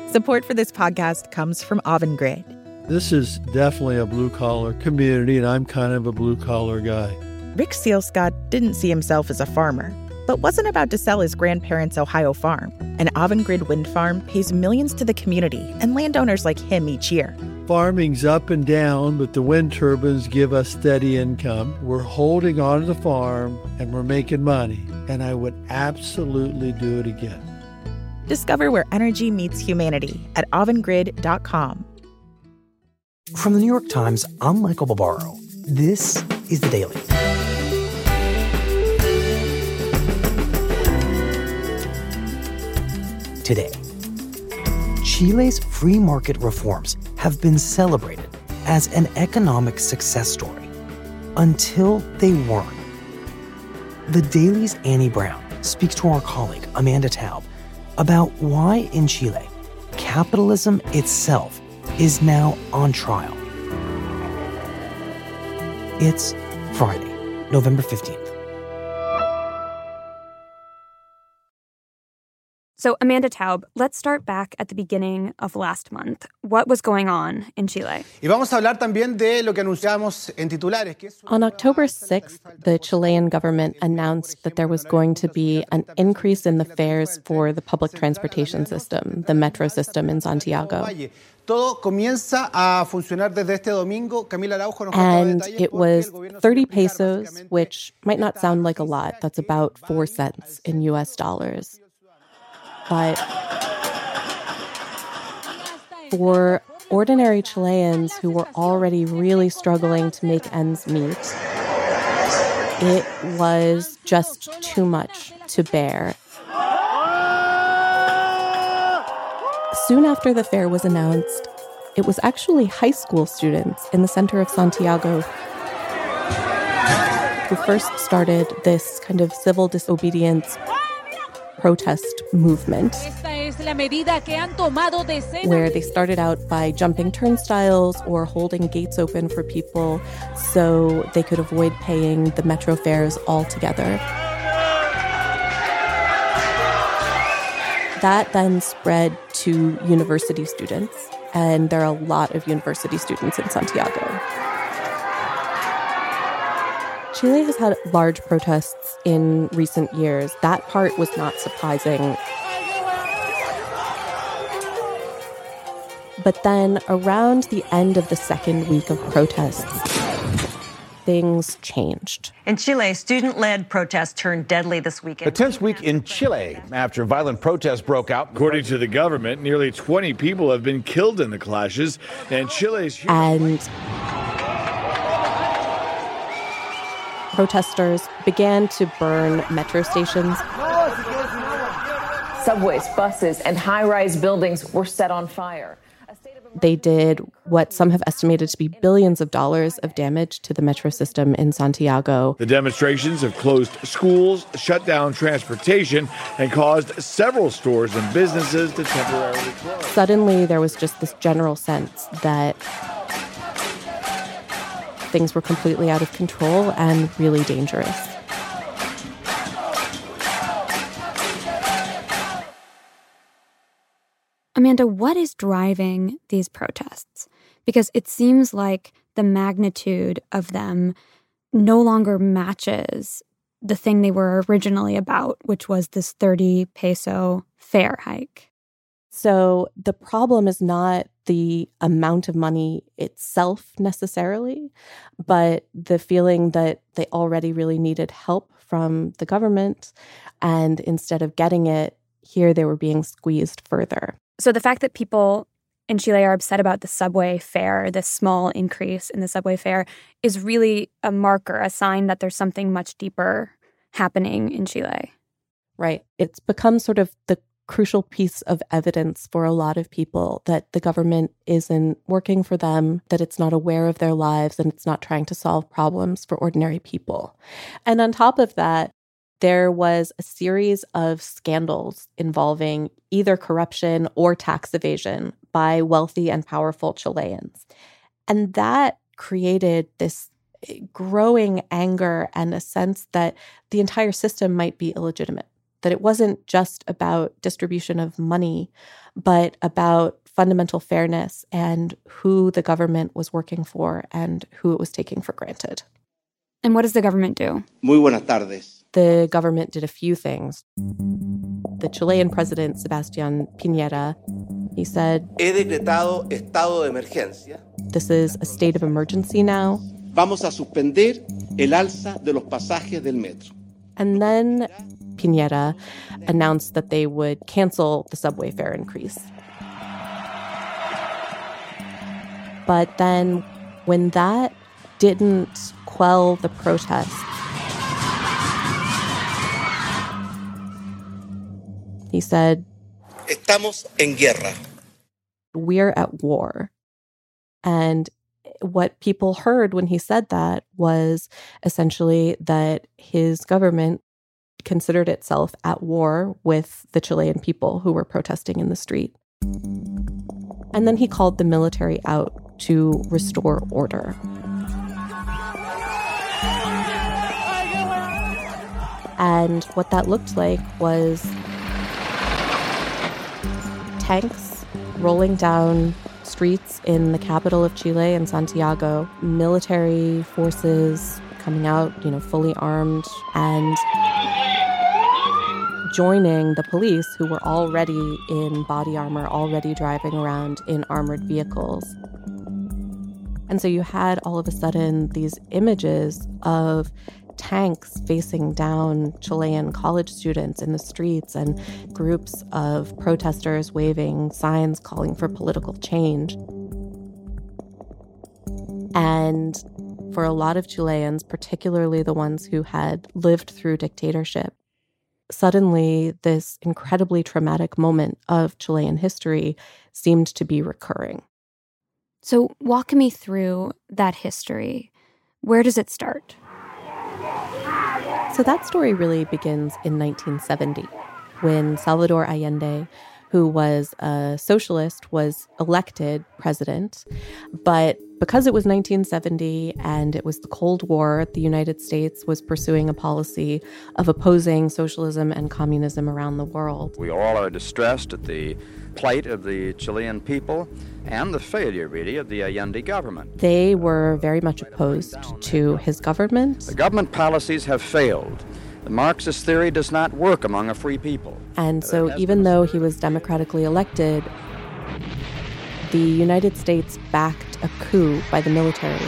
Support for this podcast comes from Avangrid. This is definitely a blue-collar community, and I'm kind of a blue-collar guy. Rick Sealscott didn't see himself as a farmer, but wasn't about to sell his grandparents' Ohio farm. An Avangrid wind farm pays millions to the community and landowners like him each year. Farming's up and down, but the wind turbines give us steady income. We're holding on to the farm, and we're making money, and I would absolutely do it again. Discover where energy meets humanity at avangrid.com. From the New York Times, I'm Michael Barbaro. This is The Daily. Today, Chile's free market reforms have been celebrated as an economic success story until they weren't. The Daily's Annie Brown speaks to our colleague Amanda Taub about why in Chile, capitalism itself is now on trial. It's Friday, November 15th. So, Amanda Taub, let's start back at the beginning of last month. What was going on in Chile? On October 6th, the Chilean government announced that there was going to be an increase in the fares for the public transportation system, the metro system in Santiago. And it was 30 pesos, which might not sound like a lot. That's about 4 cents in US dollars. But for ordinary Chileans who were already really struggling to make ends meet, it was just too much to bear. Soon after the fare was announced, it was actually high school students in the center of Santiago who first started this kind of civil disobedience protest movement, where they started out by jumping turnstiles or holding gates open for people so they could avoid paying the metro fares altogether. That then spread to university students, and there are a lot of university students in Santiago. Chile has had large protests in recent years. That part was not surprising. But then around the end of the second week of protests, things changed. In Chile, student-led protests turned deadly this weekend. A tense week in Chile after violent protests broke out. According to the government, nearly 20 people have been killed in the clashes, and Chile's... And protesters began to burn metro stations. Subways, buses, and high-rise buildings were set on fire. They did what some have estimated to be billions of dollars of damage to the metro system in Santiago. The demonstrations have closed schools, shut down transportation, and caused several stores and businesses to temporarily close. Suddenly, there was just this general sense that things were completely out of control and really dangerous. Amanda, what is driving these protests? Because it seems like the magnitude of them no longer matches the thing they were originally about, which was this 30 peso fare hike. So the problem is not the amount of money itself necessarily, but the feeling that they already really needed help from the government, and instead of getting it, here they were being squeezed further. So the fact that people in Chile are upset about the subway fare, this small increase in the subway fare, is really a marker, a sign that there's something much deeper happening in Chile. Right. It's become sort of the crucial piece of evidence for a lot of people that the government isn't working for them, that it's not aware of their lives, and it's not trying to solve problems for ordinary people. And on top of that, there was a series of scandals involving either corruption or tax evasion by wealthy and powerful Chileans. And that created this growing anger and a sense that the entire system might be illegitimate, that it wasn't just about distribution of money, but about fundamental fairness and who the government was working for and who it was taking for granted. And what does the government do? Muy buenas tardes. The government did a few things. The Chilean president, Sebastián Piñera, he said, He decretado estado de emergencia. This is a state of emergency now. Vamos a suspender el alza de los pasajes del metro. And then Piñera announced that they would cancel the subway fare increase. But then when that didn't quell the protests, he said, Estamos en guerra. We're at war. And what people heard when he said that was essentially that his government considered itself at war with the Chilean people who were protesting in the street. And then he called the military out to restore order. And what that looked like was tanks rolling down streets in the capital of Chile, in Santiago, military forces coming out, fully armed, and joining the police who were already in body armor, already driving around in armored vehicles. And so you had all of a sudden these images of tanks facing down Chilean college students in the streets and groups of protesters waving signs calling for political change. And for a lot of Chileans, particularly the ones who had lived through dictatorship, suddenly this incredibly traumatic moment of Chilean history seemed to be recurring. So walk me through that history. Where does it start? So that story really begins in 1970, when Salvador Allende, who was a socialist, was elected president. But because it was 1970 and it was the Cold War, the United States was pursuing a policy of opposing socialism and communism around the world. We all are distressed at the plight of the Chilean people and the failure, really, of the Allende government. They were very much opposed to his government. The government policies have failed. The Marxist theory does not work among a free people. And so even though he was democratically elected, the United States backed a coup by the military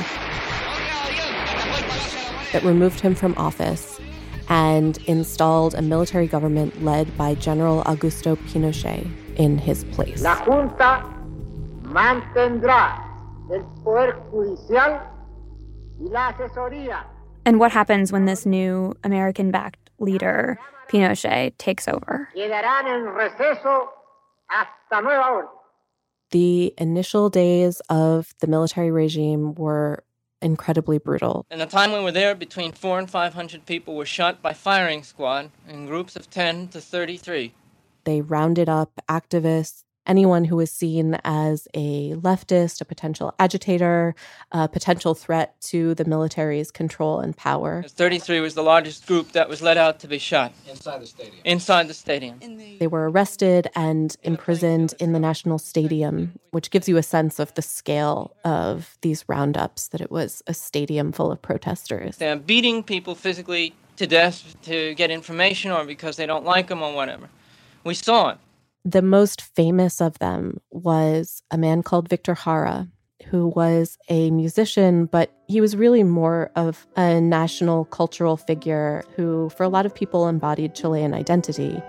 that removed him from office and installed a military government led by General Augusto Pinochet in his place. La Junta mantendrá el poder judicial y la asesoría. And what happens when this new American-backed leader, Pinochet, takes over? Quedarán en receso hasta nueva orden. The initial days of the military regime were incredibly brutal. In the time we were there, between 400 and 500 people were shot by firing squad in groups of 10 to 33. They rounded up activists, anyone who was seen as a leftist, a potential agitator, a potential threat to the military's control and power. 33 was the largest group that was let out to be shot. Inside the stadium. Inside the stadium. They were arrested and imprisoned in the National Stadium, which gives you a sense of the scale of these roundups, that it was a stadium full of protesters. They're beating people physically to death to get information or because they don't like them or whatever. We saw it. The most famous of them was a man called Victor Jara, who was a musician, but he was really more of a national cultural figure who, for a lot of people, embodied Chilean identity.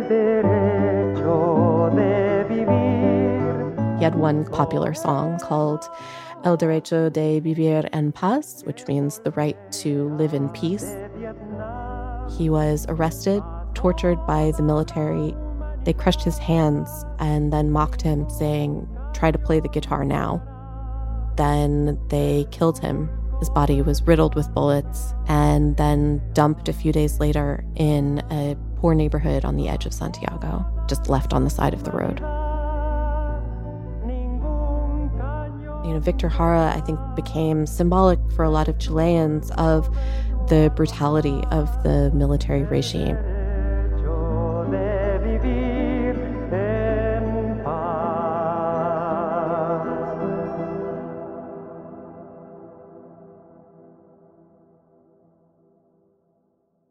He had one popular song called El Derecho de Vivir en Paz, which means the right to live in peace. He was arrested, tortured by the military. They crushed his hands and then mocked him, saying, "Try to play the guitar now." Then they killed him. His body was riddled with bullets and then dumped a few days later in a poor neighborhood on the edge of Santiago, just left on the side of the road. Victor Jara, I think, became symbolic for a lot of Chileans of the brutality of the military regime.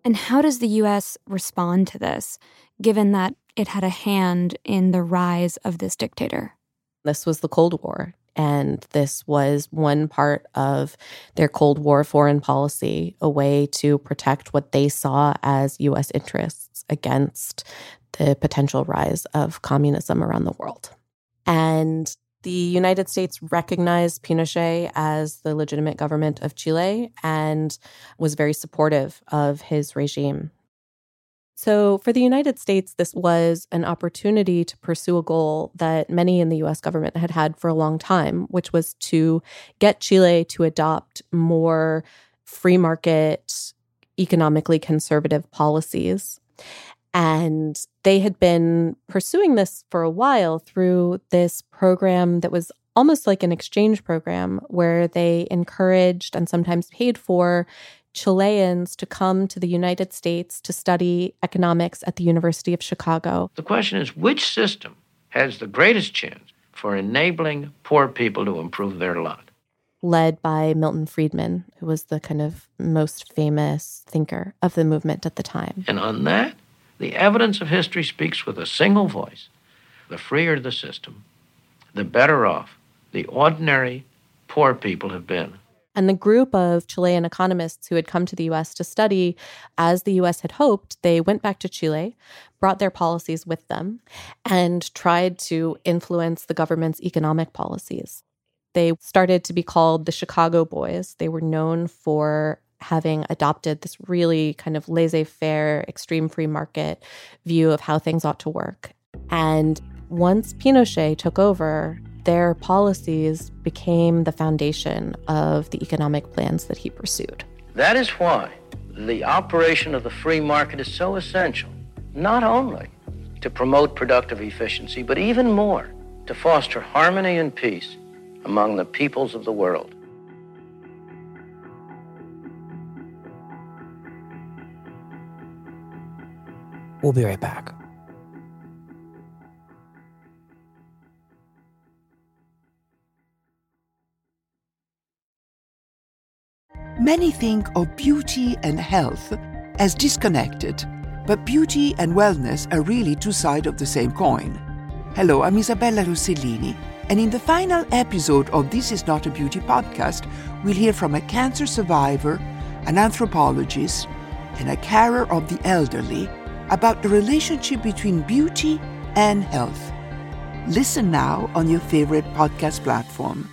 And how does the U.S. respond to this, given that it had a hand in the rise of this dictator? This was the Cold War, and this was one part of their Cold War foreign policy, a way to protect what they saw as U.S. interests against the potential rise of communism around the world. And the United States recognized Pinochet as the legitimate government of Chile and was very supportive of his regime. So for the United States, this was an opportunity to pursue a goal that many in the U.S. government had had for a long time, which was to get Chile to adopt more free market, economically conservative policies. And they had been pursuing this for a while through this program that was almost like an exchange program where they encouraged and sometimes paid for Chileans to come to the United States to study economics at the University of Chicago. The question is, which system has the greatest chance for enabling poor people to improve their lot? Led by Milton Friedman, who was the kind of most famous thinker of the movement at the time. And on that, the evidence of history speaks with a single voice. The freer the system, the better off the ordinary poor people have been. And the group of Chilean economists who had come to the U.S. to study, as the U.S. had hoped, they went back to Chile, brought their policies with them, and tried to influence the government's economic policies. They started to be called the Chicago Boys. They were known for having adopted this really kind of laissez-faire, extreme free market view of how things ought to work. And once Pinochet took over, their policies became the foundation of the economic plans that he pursued. That is why the operation of the free market is so essential, not only to promote productive efficiency, but even more, to foster harmony and peace among the peoples of the world. We'll be right back. Many think of beauty and health as disconnected, but beauty and wellness are really two sides of the same coin. Hello, I'm Isabella Rossellini, and in the final episode of This Is Not a Beauty podcast, we'll hear from a cancer survivor, an anthropologist, and a carer of the elderly about the relationship between beauty and health. Listen now on your favorite podcast platform.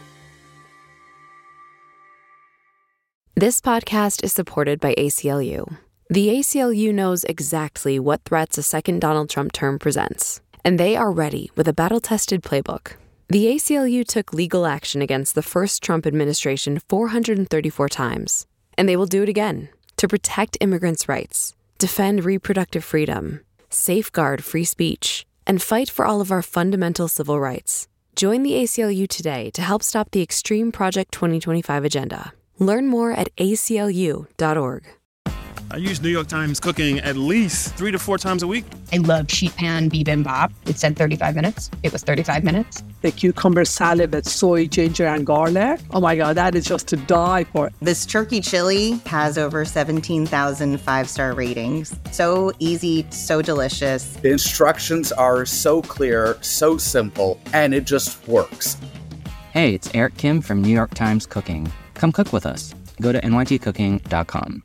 This podcast is supported by ACLU. The ACLU knows exactly what threats a second Donald Trump term presents, and they are ready with a battle-tested playbook. The ACLU took legal action against the first Trump administration 434 times, and they will do it again to protect immigrants' rights, defend reproductive freedom, safeguard free speech, and fight for all of our fundamental civil rights. Join the ACLU today to help stop the Extreme Project 2025 agenda. Learn more at aclu.org. I use New York Times Cooking at least 3 to 4 times a week. I love sheet pan bibimbap. It said 35 minutes. It was 35 minutes. The cucumber salad with soy, ginger, and garlic. Oh my God, that is just to die for. This turkey chili has over 17,000 5-star ratings. So easy, so delicious. The instructions are so clear, so simple, and it just works. Hey, it's Eric Kim from New York Times Cooking. Come cook with us. Go to nytcooking.com.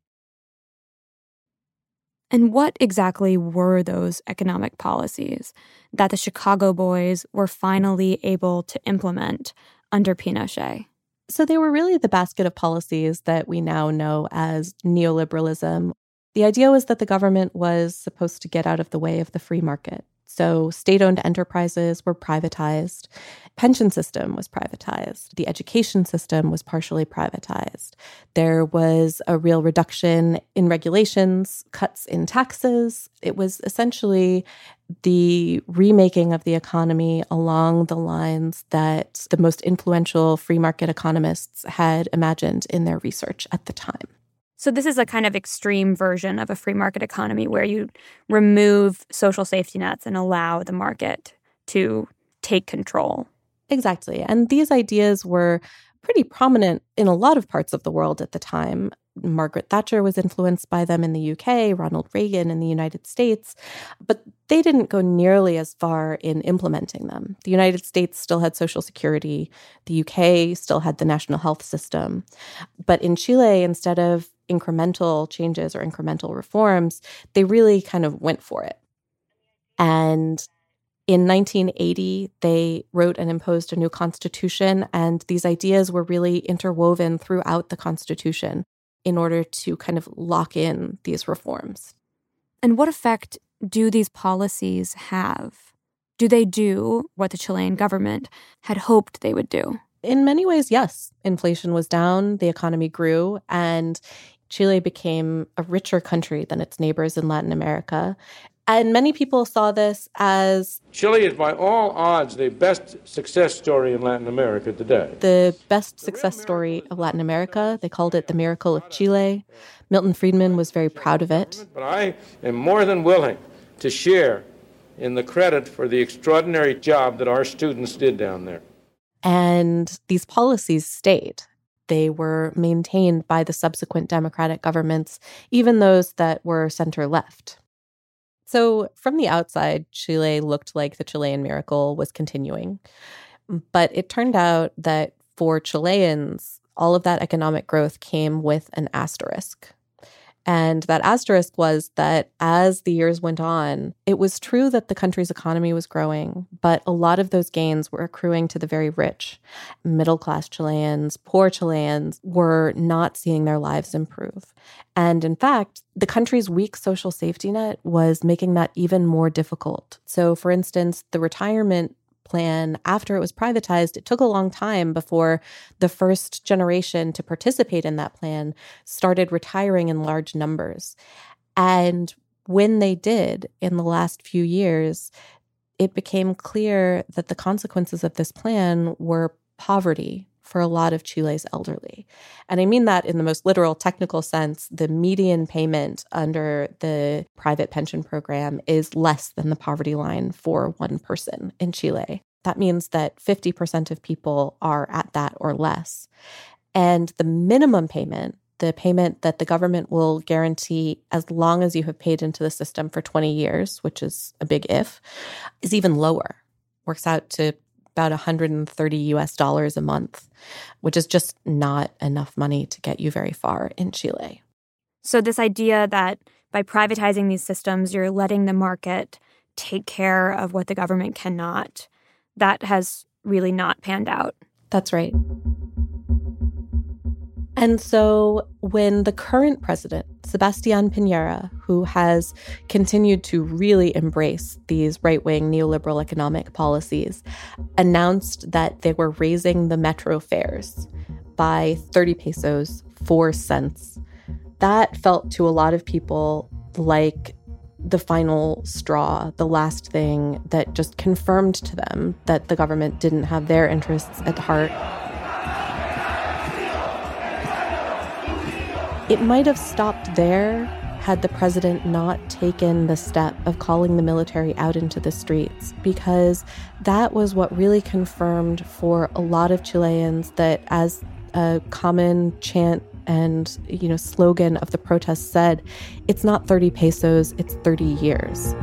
And what exactly were those economic policies that the Chicago Boys were finally able to implement under Pinochet? So they were really the basket of policies that we now know as neoliberalism. The idea was that the government was supposed to get out of the way of the free market. So state-owned enterprises were privatized. Pension system was privatized. The education system was partially privatized. There was a real reduction in regulations, cuts in taxes. It was essentially the remaking of the economy along the lines that the most influential free market economists had imagined in their research at the time. So this is a kind of extreme version of a free market economy where you remove social safety nets and allow the market to take control. Exactly. And these ideas were pretty prominent in a lot of parts of the world at the time. Margaret Thatcher was influenced by them in the UK, Ronald Reagan in the United States, but they didn't go nearly as far in implementing them. The United States still had Social Security. The UK still had the national health system. But in Chile, instead of incremental changes or incremental reforms, they really kind of went for it. And in 1980, they wrote and imposed a new constitution, and these ideas were really interwoven throughout the constitution in order to kind of lock in these reforms. And what effect do these policies have? Do they do what the Chilean government had hoped they would do? In many ways, yes. Inflation was down, the economy grew, and Chile became a richer country than its neighbors in Latin America. And many people saw this as Chile is by all odds the best success story in Latin America today. The best success story of Latin America. They called it the miracle of Chile. Milton Friedman was very proud of it. But I am more than willing to share in the credit for the extraordinary job that our students did down there. And these policies stayed. They were maintained by the subsequent democratic governments, even those that were center-left. So from the outside, Chile looked like the Chilean miracle was continuing. But it turned out that for Chileans, all of that economic growth came with an asterisk. And that asterisk was that as the years went on, it was true that the country's economy was growing, but a lot of those gains were accruing to the very rich. Middle-class Chileans, poor Chileans were not seeing their lives improve. And in fact, the country's weak social safety net was making that even more difficult. So, for instance, the retirement plan, after it was privatized, it took a long time before the first generation to participate in that plan started retiring in large numbers. And when they did, in the last few years, it became clear that the consequences of this plan were poverty for a lot of Chile's elderly. And I mean that in the most literal technical sense. The median payment under the private pension program is less than the poverty line for one person in Chile. That means that 50% of people are at that or less. And the minimum payment, the payment that the government will guarantee as long as you have paid into the system for 20 years, which is a big if, is even lower. Works out to about $130 a month, which is just not enough money to get you very far in Chile. So this idea that by privatizing these systems, you're letting the market take care of what the government cannot, that has really not panned out. That's right. And so when the current president, Sebastián Piñera, who has continued to really embrace these right-wing neoliberal economic policies, announced that they were raising the metro fares by 30 pesos, 4 cents, that felt to a lot of people like the final straw, the last thing that just confirmed to them that the government didn't have their interests at heart. It might have stopped there had the president not taken the step of calling the military out into the streets, because that was what really confirmed for a lot of Chileans that, as a common chant and, slogan of the protest said, it's not 30 pesos, it's 30 years.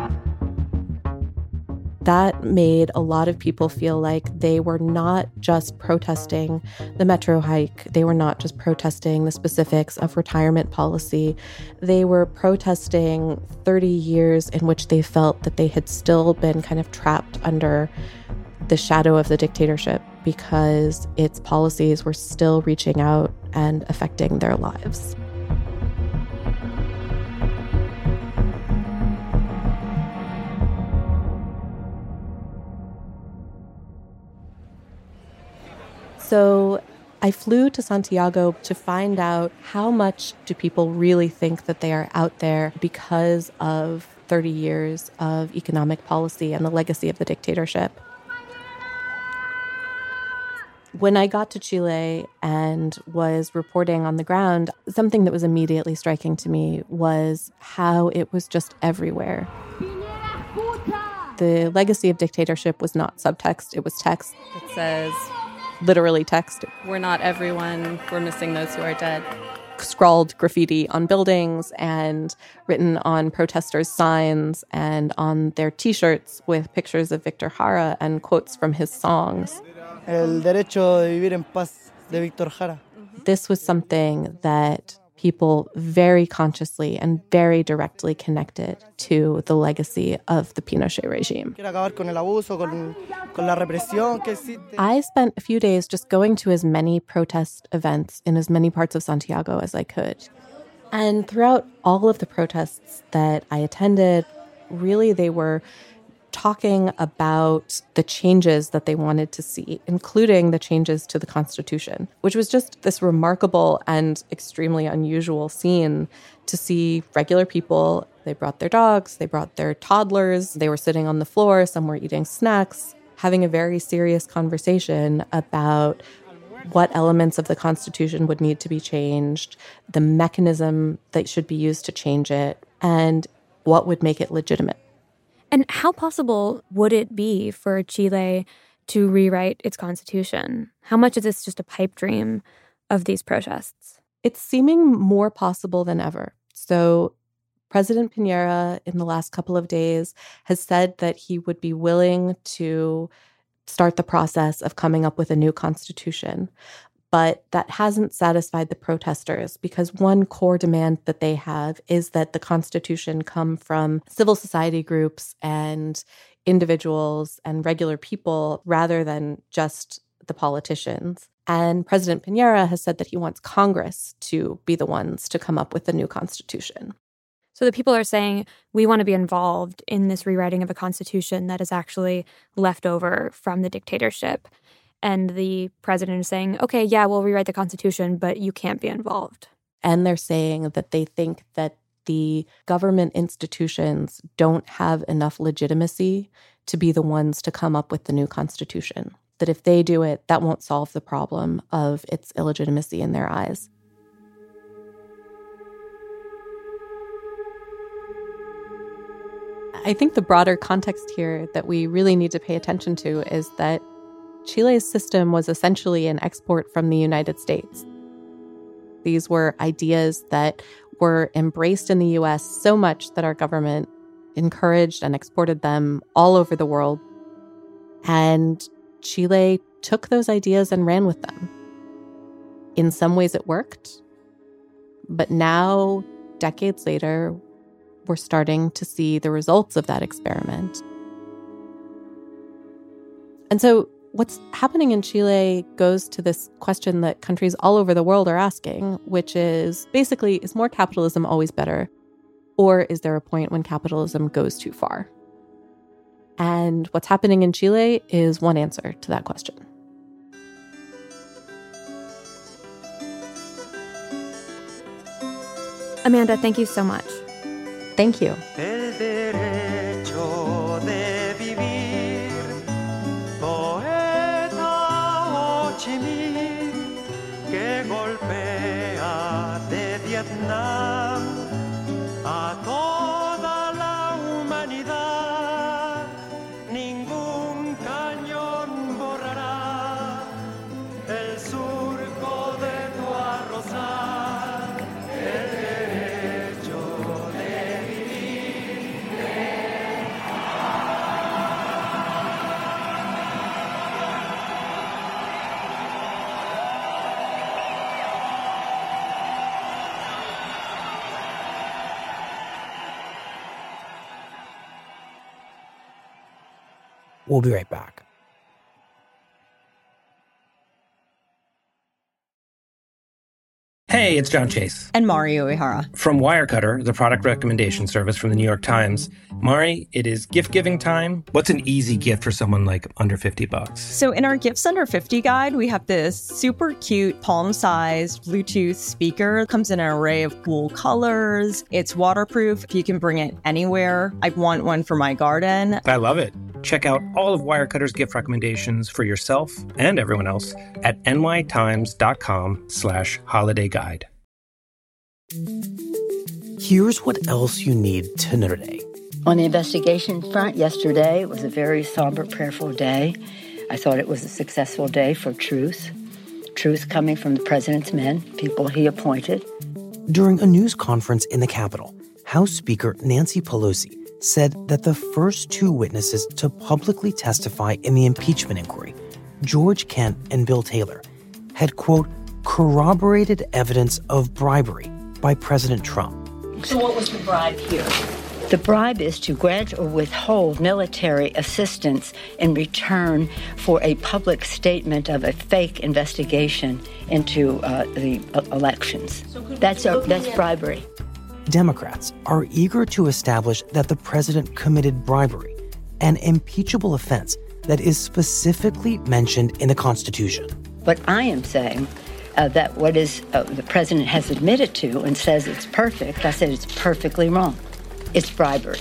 That made a lot of people feel like they were not just protesting the metro hike. They were not just protesting the specifics of retirement policy. They were protesting 30 years in which they felt that they had still been kind of trapped under the shadow of the dictatorship because its policies were still reaching out and affecting their lives. So I flew to Santiago to find out how much do people really think that they are out there because of 30 years of economic policy and the legacy of the dictatorship. When I got to Chile and was reporting on the ground, something that was immediately striking to me was how it was just everywhere. The legacy of dictatorship was not subtext, it was text. It says, literally text, "We're not everyone, we're missing those who are dead." scrawled graffiti on buildings and written on protesters' signs and on their T-shirts with pictures of Victor Jara and quotes from his songs. El derecho de vivir en paz de Victor Jara. This was something that people very consciously and very directly connected to the legacy of the Pinochet regime. I spent a few days just going to as many protest events in as many parts of Santiago as I could. And throughout all of the protests that I attended, really they were talking about the changes that they wanted to see, including the changes to the Constitution, which was just this remarkable and extremely unusual scene to see regular people. They brought their dogs, they brought their toddlers, they were sitting on the floor, some were eating snacks, having a very serious conversation about what elements of the Constitution would need to be changed, the mechanism that should be used to change it, and what would make it legitimate. And how possible would it be for Chile to rewrite its constitution? How much is this just a pipe dream of these protests? It's seeming more possible than ever. So President Piñera, in the last couple of days, has said that he would be willing to start the process of coming up with a new constitution. But that hasn't satisfied the protesters because one core demand that they have is that the Constitution come from civil society groups and individuals and regular people rather than just the politicians. And President Piñera has said that he wants Congress to be the ones to come up with the new Constitution. So the people are saying, we want to be involved in this rewriting of a constitution that is actually left over from the dictatorship. And the president is saying, okay, yeah, we'll rewrite the Constitution, but you can't be involved. And they're saying that they think that the government institutions don't have enough legitimacy to be the ones to come up with the new Constitution. That if they do it, that won't solve the problem of its illegitimacy in their eyes. I think the broader context here that we really need to pay attention to is that Chile's system was essentially an export from the United States. These were ideas that were embraced in the U.S. so much that our government encouraged and exported them all over the world. And Chile took those ideas and ran with them. In some ways it worked, but now, decades later, we're starting to see the results of that experiment. And so what's happening in Chile goes to this question that countries all over the world are asking, which is basically, is more capitalism always better? Or is there a point when capitalism goes too far? And what's happening in Chile is one answer to that question. Amanda, thank you so much. Thank you. A toda la humanidad, ningún cañón borrará el surco de tu arrozal, el derecho de vivir. We'll be right back. Hey, it's John Chase. And Mario Ihara. From Wirecutter, the product recommendation service from the New York Times. Mari, it is gift-giving time. What's an easy gift for someone like under $50? So in our Gifts Under 50 guide, we have this super cute palm-sized Bluetooth speaker. It comes in an array of cool colors. It's waterproof. You can bring it anywhere. I want one for my garden. I love it. Check out all of Wirecutter's gift recommendations for yourself and everyone else at nytimes.com/holiday guide. Here's what else you need to know today. On the investigation front, yesterday was a very somber, prayerful day. I thought it was a successful day for truth. Truth coming from the president's men, people he appointed, During a news conference in the Capitol, House Speaker Nancy Pelosi said that the first two witnesses to publicly testify in the impeachment inquiry, George Kent and Bill Taylor, had, quote, corroborated evidence of bribery by President Trump. So what was the bribe here? The bribe is to grant or withhold military assistance in return for a public statement of a fake investigation into the elections. That's bribery. Democrats are eager to establish that the president committed bribery, an impeachable offense that is specifically mentioned in the Constitution. But I am saying that what is the president has admitted to and says it's perfect, I said it's perfectly wrong. It's bribery.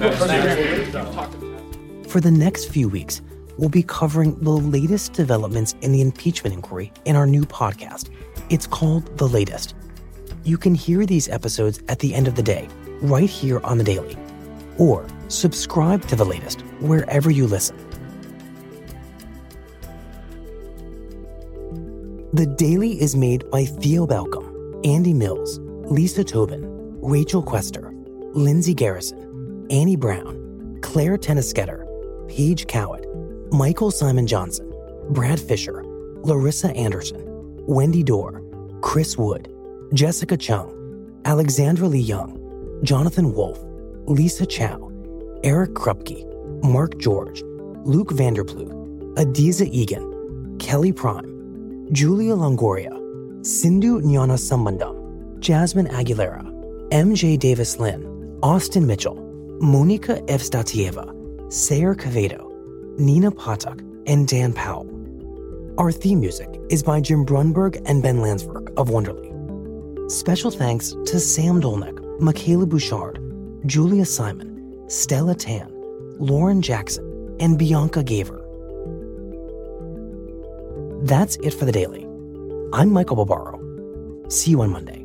For the next few weeks, we'll be covering the latest developments in the impeachment inquiry in our new podcast. It's called The Latest. You can hear these episodes at the end of the day, right here on The Daily. Or subscribe to The Latest wherever you listen. The Daily is made by Theo Balcom, Andy Mills, Lisa Tobin, Rachel Quester, Lindsay Garrison, Annie Brown, Claire Tennisketter, Paige Cowett, Michael Simon Johnson, Brad Fisher, Larissa Anderson, Wendy Dorr, Chris Wood, Jessica Chung, Alexandra Lee Young, Jonathan Wolfe, Lisa Chow, Eric Krupke, Mark George, Luke Vanderploeg, Adiza Egan, Kelly Prime, Julia Longoria, Sindhu Gnanasambandam, Jasmine Aguilera, MJ Davis-Lynn, Austin Mitchell, Monica Evstatieva, Sayer Quevedo, Nina Patak, and Dan Powell. Our theme music is by Jim Brunberg and Ben Landsberg of Wonderly. Special thanks to Sam Dolnick, Michaela Bouchard, Julia Simon, Stella Tan, Lauren Jackson, and Bianca Gaver. That's it for The Daily. I'm Michael Barbaro. See you on Monday.